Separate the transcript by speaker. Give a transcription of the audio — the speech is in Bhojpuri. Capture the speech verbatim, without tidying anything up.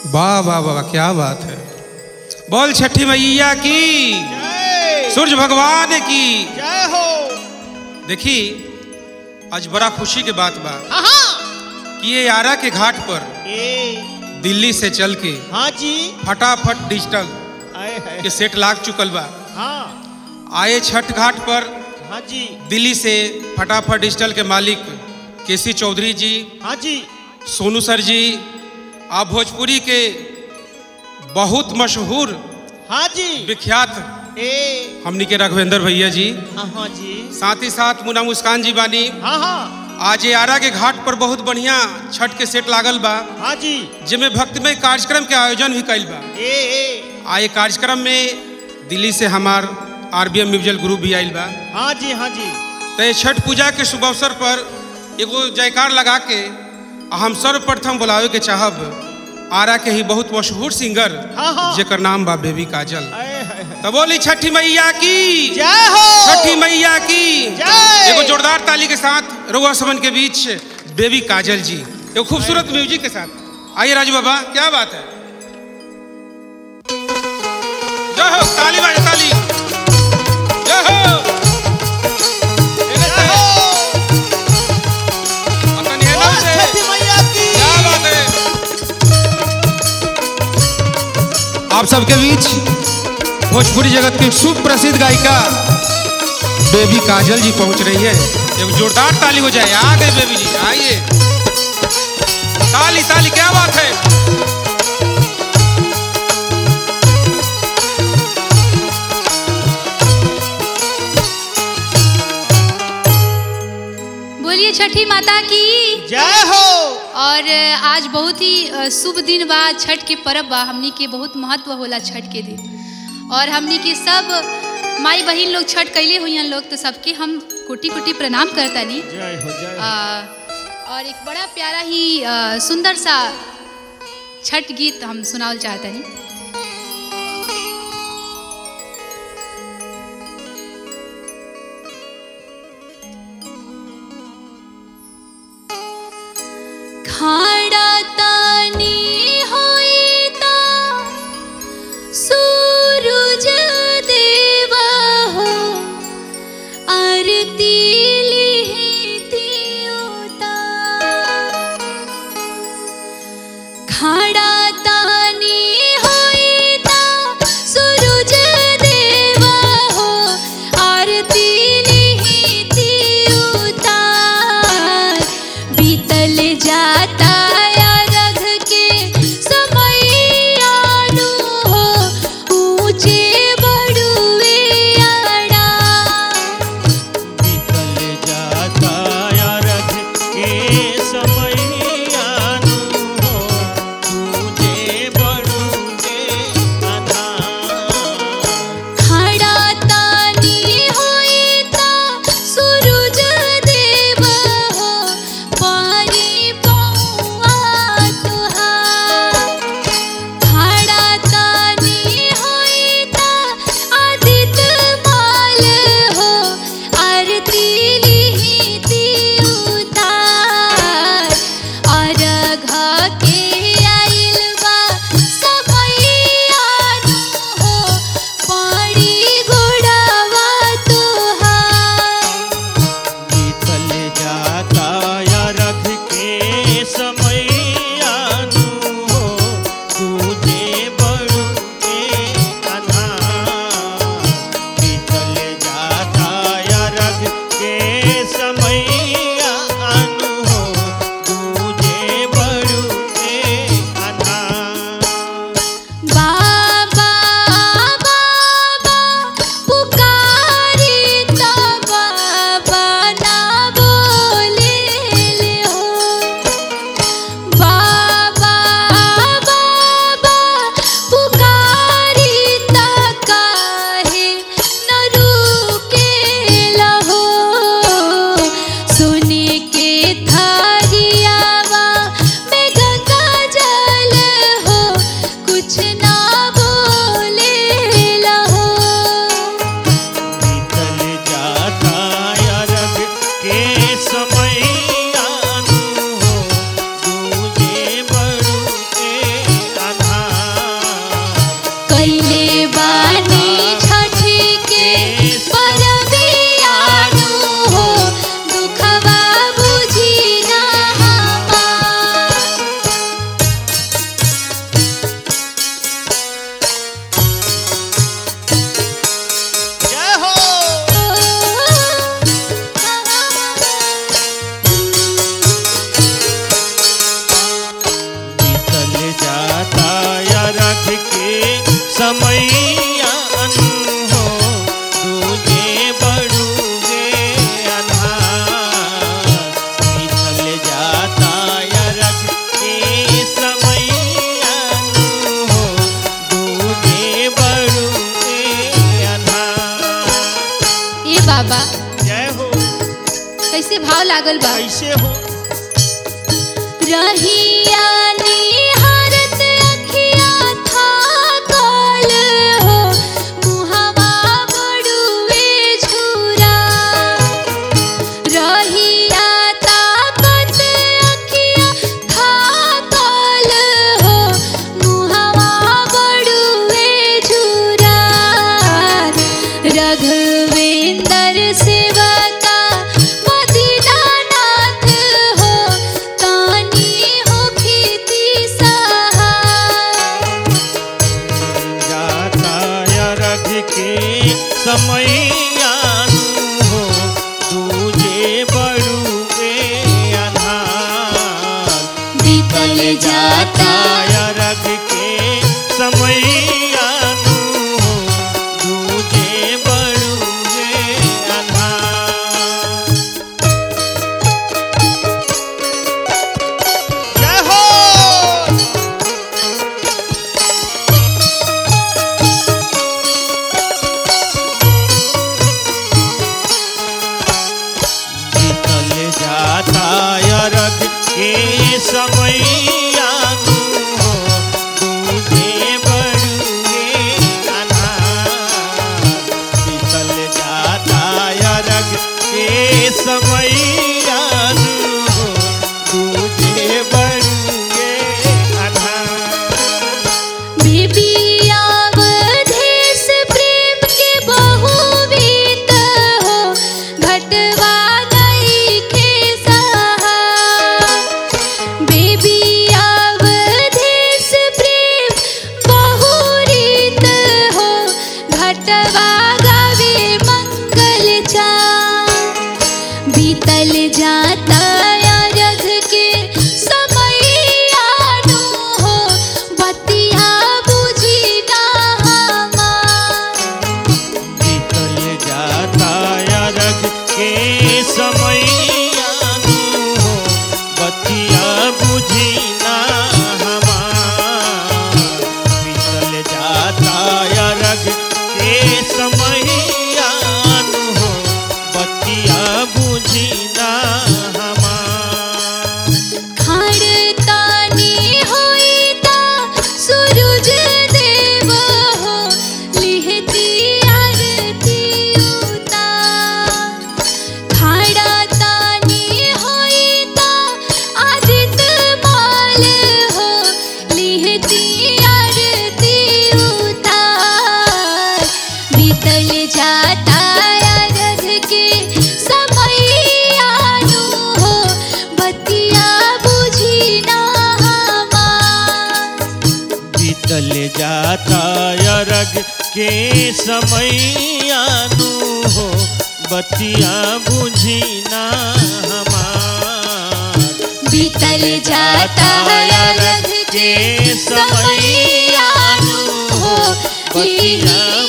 Speaker 1: वाह वाह वाह, क्या बात है। बोल छठी मैया की, सूरज भगवान की
Speaker 2: जय हो।
Speaker 1: देखी आज बड़ा खुशी के बात बा कि ये आरा के घाट पर
Speaker 2: ए
Speaker 1: दिल्ली से चल के
Speaker 2: हाँ जी
Speaker 1: फटाफट डिजिटल
Speaker 2: आए है
Speaker 1: के सेट लाग चुकल बा।
Speaker 2: हाँ
Speaker 1: आए छठ घाट पर
Speaker 2: हाँ जी
Speaker 1: दिल्ली से फटाफट डिजिटल के मालिक केसी चौधरी जी,
Speaker 2: हाँ जी
Speaker 1: सोनू सर जी, आप भोजपुरी के बहुत मशहूर
Speaker 2: हाँ जी
Speaker 1: विख्यात
Speaker 2: ए
Speaker 1: हमनी के राघवेंद्र भैया जी,
Speaker 2: हाँ जी
Speaker 1: साथ ही साथ मुना मुस्कान जी बानी।
Speaker 2: हाँ हाँ
Speaker 1: आज ये आरा के घाट पर बहुत बढ़िया छठ के सेट लागल बा,
Speaker 2: हाँ जी
Speaker 1: जिसमें भक्तिमय कार्यक्रम के आयोजन भी कैल बा।
Speaker 2: ए ए
Speaker 1: आए कार्यक्रम में दिल्ली से हमार आरबीएम म्यूजियल ग्रुप भी आयल बा।
Speaker 2: हाँ जी हाँ जी
Speaker 1: तो ये छठ पूजा के शुभ अवसर पर एगो जयकार लगा के हम सर्वप्रथम बुलावे के चाहब आरा के ही बहुत मशहूर सिंगर
Speaker 2: हाँ हाँ
Speaker 1: जेकर नाम बा बेबी काजल।
Speaker 2: आए है है।
Speaker 1: तो बोली छठी मैया की
Speaker 2: जय हो
Speaker 1: छठी मैया की
Speaker 2: जय।
Speaker 1: एगो जोरदार ताली के साथ रउआ समन के बीच बेबी काजल जी एगो खूबसूरत म्यूजिक के साथ। आइए राजू बाबा, क्या बात है। जय हो, ताली बाजे ताली। जय हो,
Speaker 2: जय हो।
Speaker 1: अपन ये नाम से
Speaker 2: छठी मैया की
Speaker 1: क्या बात है। आप सबके बीच भोजपुरी जगत की सुप्रसिद्ध गायिका बेबी काजल जी पहुंच रही है। एक जोरदार ताली हो जाए। आ गए बेबी जी, आइए। ताली ताली, क्या बात है।
Speaker 3: बोलिए छठी माता की
Speaker 2: जय हो।
Speaker 3: और आज बहुत ही शुभ दिन बा, छठ के पर्व बा। हमनी के बहुत महत्व होला छठ के दिन, और हमनी के सब माई बहन लोग छठ कैले हुई लोग, तो सबके हम कोटि कोटि प्रणाम करतानी।
Speaker 2: जय हो जय हो।
Speaker 3: आ, और एक बड़ा प्यारा ही आ, सुंदर सा छठ गीत हम सुनावल चाहतानी। खाड़ा तानी होई ता सूरज देवा हो, आरती लिहिती होता। खाड़ा तानी होई लागल बा।
Speaker 2: कैसे हो
Speaker 3: रहिया निहारत अखिया थाकल हो, मुहवा बड़ुए झुरा। रहिया ताकत अखिया थाकल हो, मुहवा बड़ुए झुरा। रघुवेंद्र सेवका मदीनानाथ हो, तानी हो खेती सहाय।
Speaker 2: जाता अरघ के समय आनु हो, दूजे बड़ुए अन्हार।
Speaker 3: बीतल जाता
Speaker 2: अरघ के समय आनु हो, दूजे बड़ुए अन्हार। जय हो बीतल जाता अरघ के समय आनु हो, दूजे बड़ुए अन्हार। बीतल जाता अरघ के समय आनु हो, दूजे बड़ुए अन्हार।
Speaker 3: बेबी अवधेश प्रेम के बहुवीत हो, घटवा नइखे सहाय। बेबी अवधेश प्रेम बहुरीत हो, घटवा गावे मंगल चान। बीतल जाता अरघ के समय आनु हो, बतिया बुझी ना हमार।
Speaker 2: बीतल जाता अरघ के समय आनु हो, बतिया बुझी ना हमार। बीतल जाता अरघ के समय आनु हो, बतिया बुझी ना हमार।
Speaker 3: खाड़ तानी होई ता सूरज देव हो, लिहती आरती उतार। खाड़ा तानी होई ता आदित्य माल हो, लिहती आरती उतार। बीतल जाता अरघ के समय आनु हो, बतिया बुझी ना हमार।
Speaker 2: बीतल जाता अरघ के समय आनु हो, बतिया बुझी ना हमार।
Speaker 3: बीतल जाता अरघ के समय आनु हो,
Speaker 2: बतिया